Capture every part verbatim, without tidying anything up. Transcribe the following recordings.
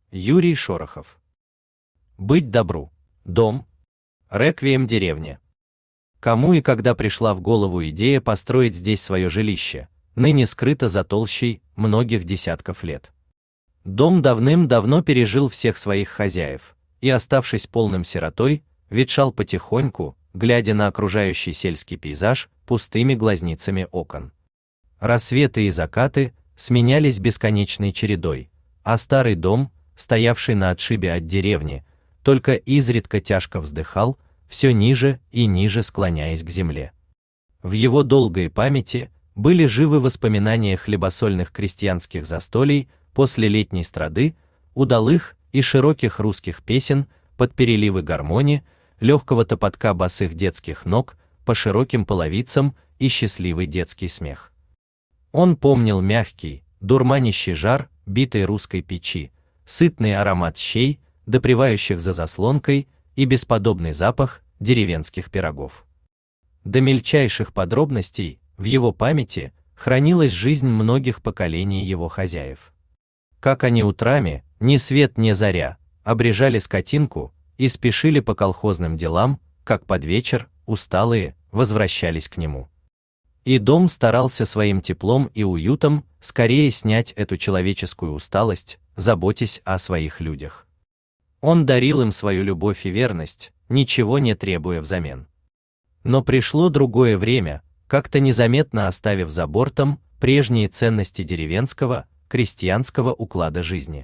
Юрий Шорохов. Быть добру. Дом. Реквием деревня. Кому и когда пришла в голову идея построить здесь свое жилище, ныне скрыто за толщей многих десятков лет. Дом давным-давно пережил всех своих хозяев, и, оставшись полным сиротой, ветшал потихоньку, глядя на окружающий сельский пейзаж пустыми глазницами окон. Рассветы и закаты сменялись бесконечной чередой, а старый дом, стоявший на отшибе от деревни, только изредка тяжко вздыхал, все ниже и ниже склоняясь к земле. В его долгой памяти были живы воспоминания хлебосольных крестьянских застолий после летней страды, удалых и широких русских песен под переливы гармонии, легкого топотка босых детских ног по широким половицам и счастливый детский смех. Он помнил мягкий, дурманящий жар битой русской печи, сытный аромат щей, допривающих за заслонкой, и бесподобный запах деревенских пирогов. До мельчайших подробностей в его памяти хранилась жизнь многих поколений его хозяев. Как они утрами, ни свет ни заря, обрежали скотинку и спешили по колхозным делам, как под вечер, усталые, возвращались к нему. И дом старался своим теплом и уютом скорее снять эту человеческую усталость, заботясь о своих людях. Он дарил им свою любовь и верность, ничего не требуя взамен. Но пришло другое время, как-то незаметно оставив за бортом прежние ценности деревенского, крестьянского уклада жизни.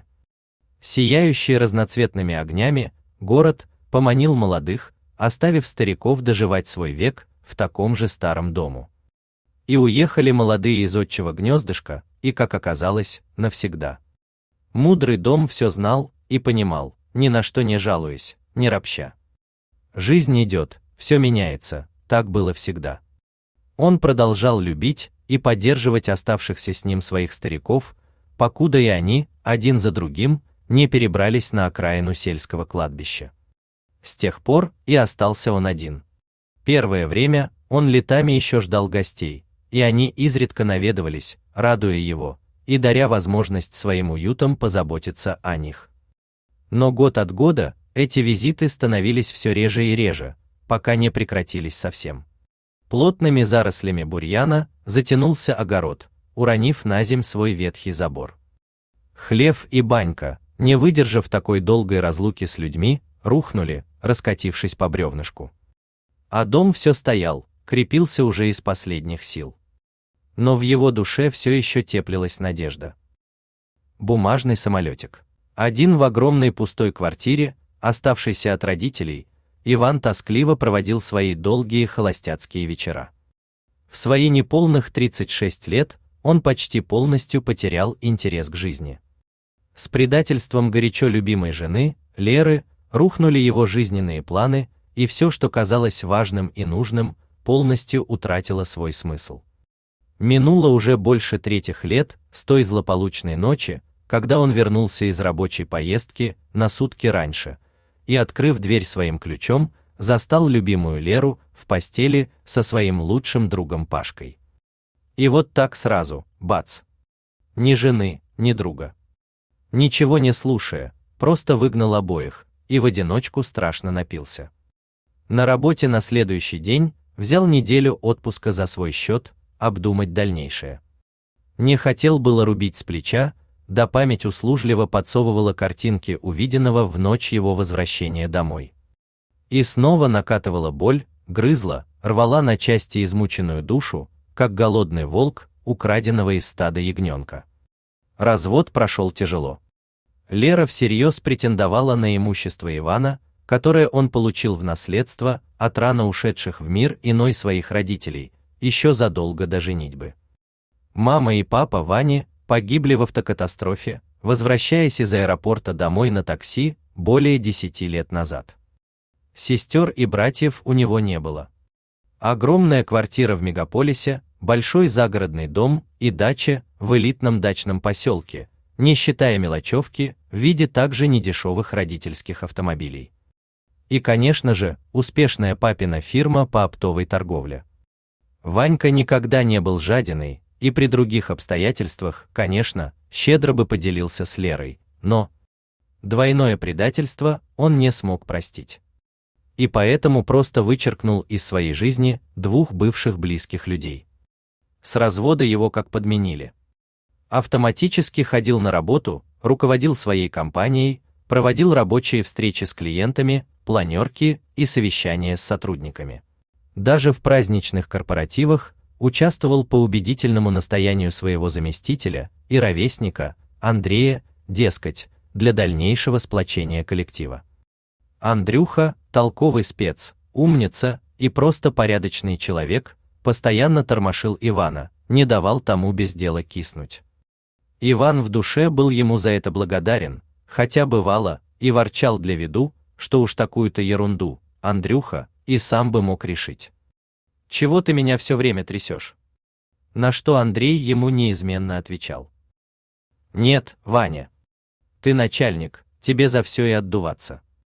Сияющий разноцветными огнями, город поманил молодых, оставив стариков доживать свой век в таком же старом дому. И уехали молодые из отчего гнездышка, и, как оказалось, навсегда. Мудрый дом все знал и понимал, ни на что не жалуясь, не ропща. Жизнь идет, все меняется, так было всегда. Он продолжал любить и поддерживать оставшихся с ним своих стариков, покуда и они, один за другим, не перебрались на окраину сельского кладбища. С тех пор и остался он один. Первое время он летами еще ждал гостей, и они изредка наведывались, радуя его и даря возможность своим уютом позаботиться о них. Но год от года эти визиты становились все реже и реже, пока не прекратились совсем. Плотными зарослями бурьяна затянулся огород, уронив на земь свой ветхий забор. Хлев и банька, не выдержав такой долгой разлуки с людьми, рухнули, раскатившись по бревнышку. А дом все стоял, крепился уже из последних сил. Но в его душе все еще теплилась надежда. Бумажный самолетик. Один в огромной пустой квартире, оставшейся от родителей, Иван тоскливо проводил свои долгие холостяцкие вечера. В свои неполных тридцать шесть лет он почти полностью потерял интерес к жизни. С предательством горячо любимой жены, Леры, рухнули его жизненные планы, и все, что казалось важным и нужным, полностью утратило свой смысл. Минуло уже больше третьих лет с той злополучной ночи, когда он вернулся из рабочей поездки на сутки раньше и, открыв дверь своим ключом, застал любимую Леру в постели со своим лучшим другом Пашкой. И вот так сразу, бац! Ни жены, ни друга. Ничего не слушая, просто выгнал обоих и в одиночку страшно напился. На работе на следующий день взял неделю отпуска за свой счет, обдумать дальнейшее. Не хотел было рубить с плеча, да память услужливо подсовывала картинки увиденного в ночь его возвращения домой. И снова накатывала боль, грызла, рвала на части измученную душу, как голодный волк, украденного из стада ягненка. Развод прошел тяжело. Лера всерьез претендовала на имущество Ивана, которое он получил в наследство от рано ушедших в мир иной своих родителей, еще задолго до женитьбы. Мама и папа Вани погибли в автокатастрофе, возвращаясь из аэропорта домой на такси более десяти лет назад. Сестер и братьев у него не было. Огромная квартира в мегаполисе, большой загородный дом и дача в элитном дачном поселке, не считая мелочевки в виде также недешевых родительских автомобилей. И, конечно же, успешная папина фирма по оптовой торговле. Ванька никогда не был жадиной, и при других обстоятельствах, конечно, щедро бы поделился с Лерой, но Двойное предательство он не смог простить. И поэтому просто вычеркнул из своей жизни двух бывших близких людей. С развода его как подменили. Автоматически ходил на работу, руководил своей компанией, проводил рабочие встречи с клиентами, планерки и совещания с сотрудниками. Даже в праздничных корпоративах участвовал по убедительному настоянию своего заместителя и ровесника Андрея, дескать, для дальнейшего сплочения коллектива. Андрюха, толковый спец, умница и просто порядочный человек, постоянно тормошил Ивана, не давал тому без дела киснуть. Иван в душе был ему за это благодарен, хотя бывало и ворчал для виду, что уж такую-то ерунду Андрюха и сам бы мог решить. «Чего ты меня все время трясешь?» На что Андрей ему неизменно отвечал: «Нет, Ваня, ты начальник, тебе за все и отдуваться».